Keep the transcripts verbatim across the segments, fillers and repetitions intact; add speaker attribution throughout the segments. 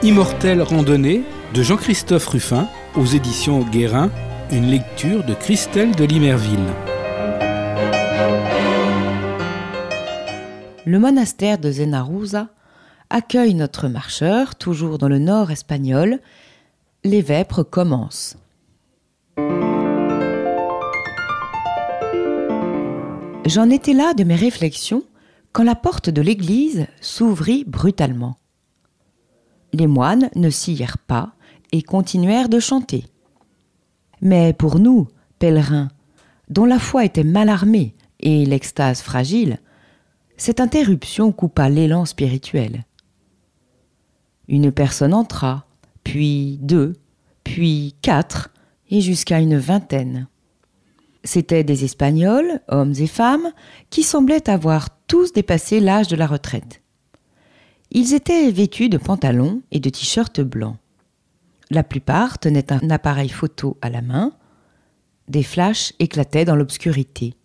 Speaker 1: Immortelle randonnée de Jean-Christophe Ruffin aux éditions Guérin, une lecture de Christelle de Limerville.
Speaker 2: Le monastère de Zenarusa accueille notre marcheur, toujours dans le nord espagnol. Les vêpres commencent. J'en étais là de mes réflexions quand la porte de l'église s'ouvrit brutalement. Les moines ne scièrent pas et continuèrent de chanter. Mais pour nous, pèlerins, dont la foi était mal armée et l'extase fragile, cette interruption coupa l'élan spirituel. Une personne entra, puis deux, puis quatre, et jusqu'à une vingtaine. C'étaient des Espagnols, hommes et femmes, qui semblaient avoir tous dépassé l'âge de la retraite. Ils étaient vêtus de pantalons et de t-shirts blancs. La plupart tenaient un appareil photo à la main. Des flashs éclataient dans l'obscurité.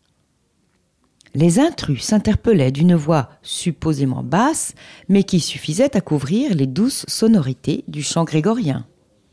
Speaker 2: Les intrus s'interpellaient d'une voix supposément basse, mais qui suffisait à couvrir les douces sonorités du chant grégorien.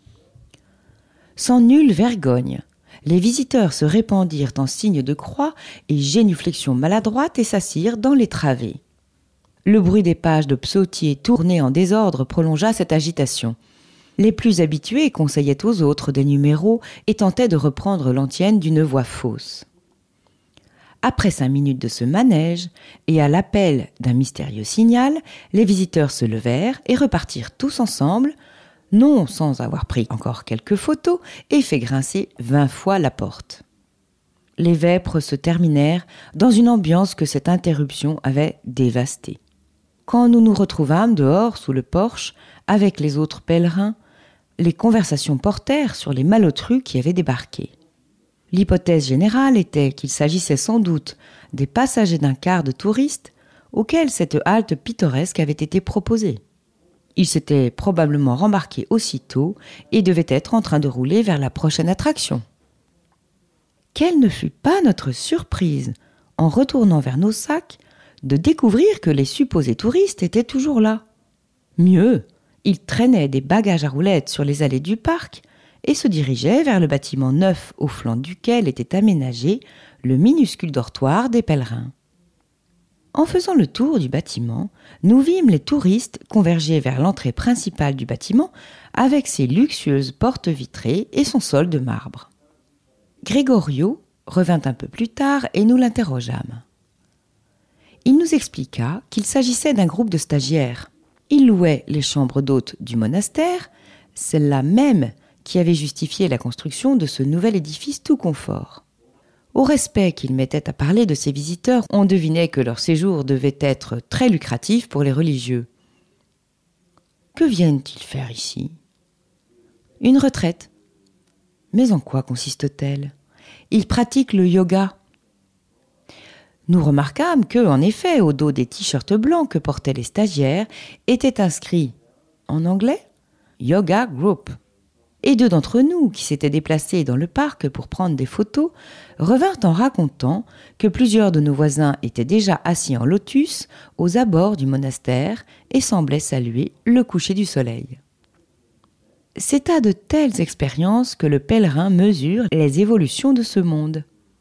Speaker 2: Sans nulle vergogne, les visiteurs se répandirent en signe de croix et génuflexions maladroites et s'assirent dans les travées. Le bruit des pages de psautiers tournées en désordre prolongea cette agitation. Les plus habitués conseillaient aux autres des numéros et tentaient de reprendre l'antienne d'une voix fausse. Après cinq minutes de ce manège, et à l'appel d'un mystérieux signal, les visiteurs se levèrent et repartirent tous ensemble, non sans avoir pris encore quelques photos et fait grincer vingt fois la porte. Les vêpres se terminèrent dans une ambiance que cette interruption avait dévastée. Quand nous nous retrouvâmes dehors sous le porche avec les autres pèlerins, les conversations portèrent sur les malotrus qui avaient débarqué. L'hypothèse générale était qu'il s'agissait sans doute des passagers d'un car de touristes auxquels cette halte pittoresque avait été proposée. Ils s'étaient probablement rembarqués aussitôt et devaient être en train de rouler vers la prochaine attraction. Quelle ne fut pas notre surprise, en retournant vers nos sacs, de découvrir que les supposés touristes étaient toujours là. Mieux, ils traînaient des bagages à roulettes sur les allées du parc et se dirigeaient vers le bâtiment neuf au flanc duquel était aménagé le minuscule dortoir des pèlerins. En faisant le tour du bâtiment, nous vîmes les touristes converger vers l'entrée principale du bâtiment avec ses luxueuses portes vitrées et son sol de marbre. Grégorio revint un peu plus tard et nous l'interrogeâmes. Il nous expliqua qu'il s'agissait d'un groupe de stagiaires. Ils louaient les chambres d'hôtes du monastère, celles-là même qui avaient justifié la construction de ce nouvel édifice tout confort. Au respect qu'ils mettaient à parler de ces visiteurs, on devinait que leur séjour devait être très lucratif pour les religieux. Que viennent-ils faire ici ? Une retraite. Mais en quoi consiste-t-elle ? Ils pratiquent le yoga. Nous remarquâmes que, en effet, au dos des t-shirts blancs que portaient les stagiaires, était inscrit, en anglais, « Yoga Group ». Et deux d'entre nous, qui s'étaient déplacés dans le parc pour prendre des photos, revinrent en racontant que plusieurs de nos voisins étaient déjà assis en lotus aux abords du monastère et semblaient saluer le coucher du soleil. C'est à de telles expériences que le pèlerin mesure les évolutions de ce monde.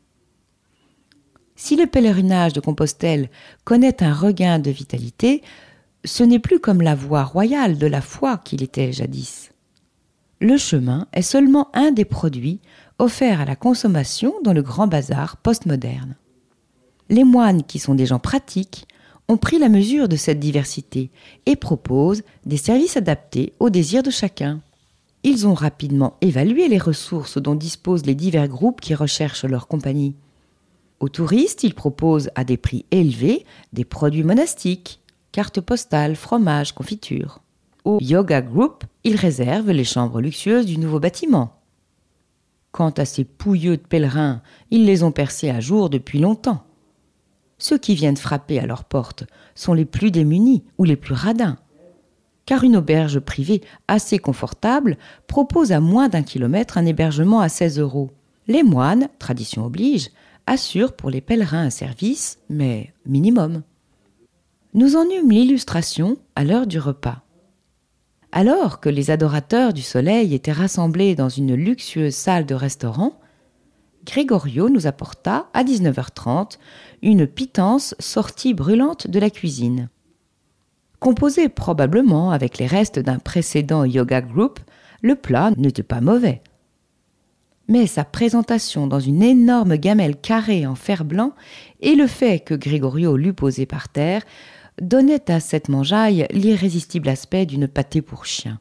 Speaker 2: Si le pèlerinage de Compostelle connaît un regain de vitalité, ce n'est plus comme la voie royale de la foi qu'il était jadis. Le chemin est seulement un des produits offerts à la consommation dans le grand bazar postmoderne. Les moines, qui sont des gens pratiques, ont pris la mesure de cette diversité et proposent des services adaptés aux désirs de chacun. Ils ont rapidement évalué les ressources dont disposent les divers groupes qui recherchent leur compagnie. Aux touristes, ils proposent à des prix élevés des produits monastiques, cartes postales, fromages, confitures. Au Yoga Group, ils réservent les chambres luxueuses du nouveau bâtiment. Quant à ces pouilleux de pèlerins, ils les ont percés à jour depuis longtemps. Ceux qui viennent frapper à leur porte sont les plus démunis ou les plus radins, car une auberge privée assez confortable propose à moins d'un kilomètre un hébergement à seize euros. Les moines, tradition oblige, assurent pour les pèlerins un service, mais minimum. Nous en eûmes l'illustration à l'heure du repas. Alors que les adorateurs du soleil étaient rassemblés dans une luxueuse salle de restaurant, Grégorio nous apporta, à dix-neuf heures trente, une pitance sortie brûlante de la cuisine. Composé probablement avec les restes d'un précédent yoga group, le plat n'était pas mauvais. Mais sa présentation dans une énorme gamelle carrée en fer blanc et le fait que Grégorio l'eût posée par terre donnaient à cette mangeaille l'irrésistible aspect d'une pâtée pour chien.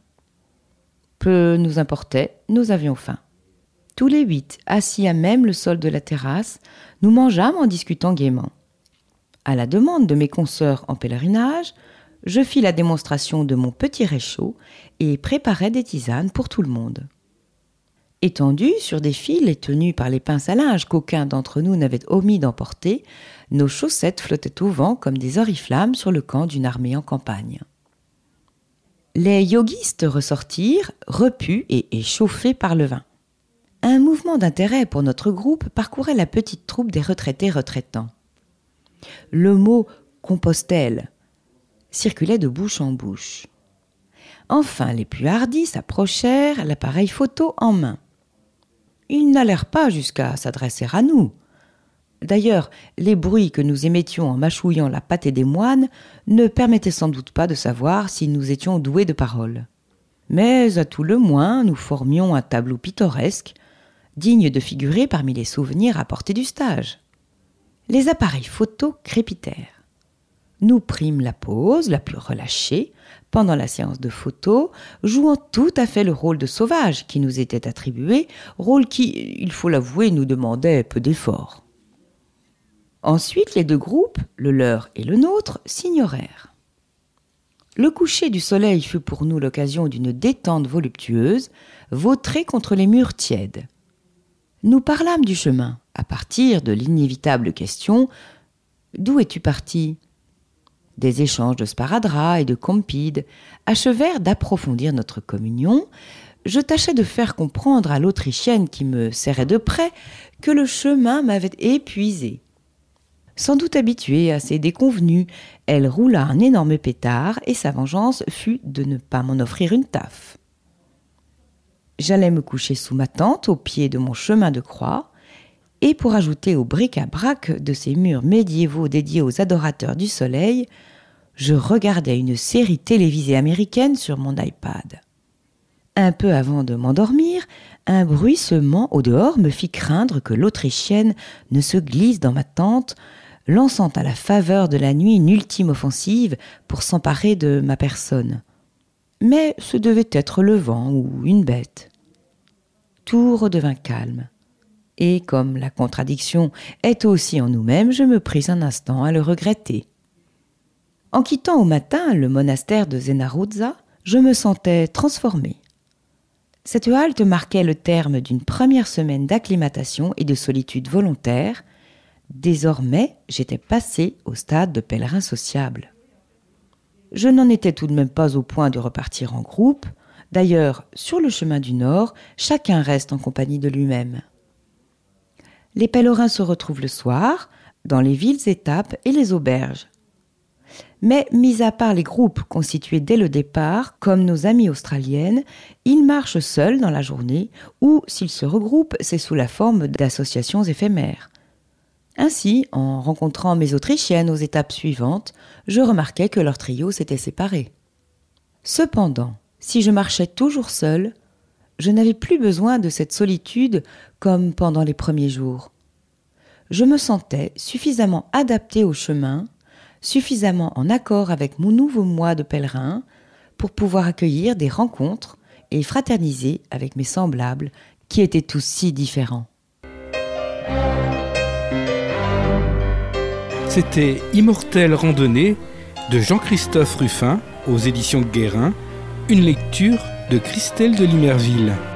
Speaker 2: Peu nous importait, nous avions faim. Tous les huit, assis à même le sol de la terrasse, nous mangeâmes en discutant gaiement. À la demande de mes consoeurs en pèlerinage, je fis la démonstration de mon petit réchaud et préparai des tisanes pour tout le monde. Étendus sur des fils et tenus par les pinces à linge qu'aucun d'entre nous n'avait omis d'emporter, nos chaussettes flottaient au vent comme des oriflammes sur le camp d'une armée en campagne. Les yogistes ressortirent, repus et échauffés par le vin. Un mouvement d'intérêt pour notre groupe parcourait la petite troupe des retraités retraitants. Le mot « Compostelle » circulait de bouche en bouche. Enfin, les plus hardis s'approchèrent, l'appareil photo en main. Ils n'allèrent pas jusqu'à s'adresser à nous. D'ailleurs, les bruits que nous émettions en mâchouillant la pâtée des moines ne permettaient sans doute pas de savoir si nous étions doués de parole. Mais à tout le moins, nous formions un tableau pittoresque, digne de figurer parmi les souvenirs apportés du stage. Les appareils photo crépitèrent. Nous prîmes la pose la plus relâchée pendant la séance de photo, jouant tout à fait le rôle de sauvage qui nous était attribué, rôle qui, il faut l'avouer, nous demandait peu d'efforts. Ensuite, les deux groupes, le leur et le nôtre, s'ignorèrent. Le coucher du soleil fut pour nous l'occasion d'une détente voluptueuse, vautrée contre les murs tièdes. Nous parlâmes du chemin, à partir de l'inévitable question « D'où es-tu parti ?» Des échanges de sparadrap et de compides achevèrent d'approfondir notre communion. Je tâchais de faire comprendre à l'Autrichienne qui me serrait de près que le chemin m'avait épuisé. Sans doute habituée à ces déconvenues, elle roula un énorme pétard et sa vengeance fut de ne pas m'en offrir une taffe. J'allais me coucher sous ma tente au pied de mon chemin de croix et pour ajouter au bric-à-brac de ces murs médiévaux dédiés aux adorateurs du soleil, je regardais une série télévisée américaine sur mon iPad. Un peu avant de m'endormir, un bruissement au dehors me fit craindre que l'Autrichienne ne se glisse dans ma tente, lançant à la faveur de la nuit une ultime offensive pour s'emparer de ma personne. Mais ce devait être le vent ou une bête. Tout redevint calme. Et comme la contradiction est aussi en nous-mêmes, je me pris un instant à le regretter. En quittant au matin le monastère de Zenaruzza, je me sentais transformée. Cette halte marquait le terme d'une première semaine d'acclimatation et de solitude volontaire. Désormais, j'étais passée au stade de pèlerin sociable. Je n'en étais tout de même pas au point de repartir en groupe. D'ailleurs, sur le chemin du Nord, chacun reste en compagnie de lui-même. Les pèlerins se retrouvent le soir, dans les villes étapes et les auberges. Mais, mis à part les groupes constitués dès le départ, comme nos amies australiennes, ils marchent seuls dans la journée ou, s'ils se regroupent, c'est sous la forme d'associations éphémères. Ainsi, en rencontrant mes Autrichiennes aux étapes suivantes, je remarquais que leur trio s'était séparé. Cependant, si je marchais toujours seule, je n'avais plus besoin de cette solitude comme pendant les premiers jours. Je me sentais suffisamment adaptée au chemin, suffisamment en accord avec mon nouveau moi de pèlerin pour pouvoir accueillir des rencontres et fraterniser avec mes semblables qui étaient tous si différents.
Speaker 1: C'était Immortelle randonnée de Jean-Christophe Ruffin aux éditions Guérin, une lecture de Christelle de Limerville.